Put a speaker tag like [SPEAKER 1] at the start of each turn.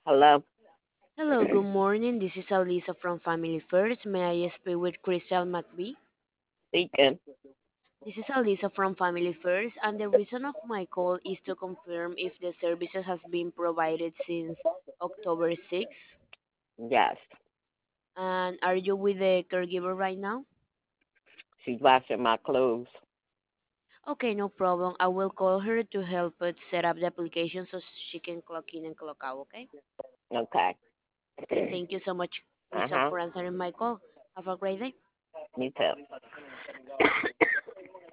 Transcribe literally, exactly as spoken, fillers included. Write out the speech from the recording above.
[SPEAKER 1] Hello,
[SPEAKER 2] Hello, good morning. This is Alisa from Family First. May I speak with Crystal McBee?
[SPEAKER 1] speaking.
[SPEAKER 2] This is Alisa from Family First, and the reason of my call is to confirm if the services has been provided since October sixth.
[SPEAKER 1] Yes,
[SPEAKER 2] And are you with the caregiver right now?
[SPEAKER 1] she's washing my clothes.
[SPEAKER 2] Okay, no problem. I will call her to help us set up the application so she can clock in and clock out, okay?
[SPEAKER 1] Okay.
[SPEAKER 2] Thank you so much,
[SPEAKER 1] Uh
[SPEAKER 2] Crystal,
[SPEAKER 1] huh.
[SPEAKER 2] for answering my call. Have a great day.
[SPEAKER 1] Me too.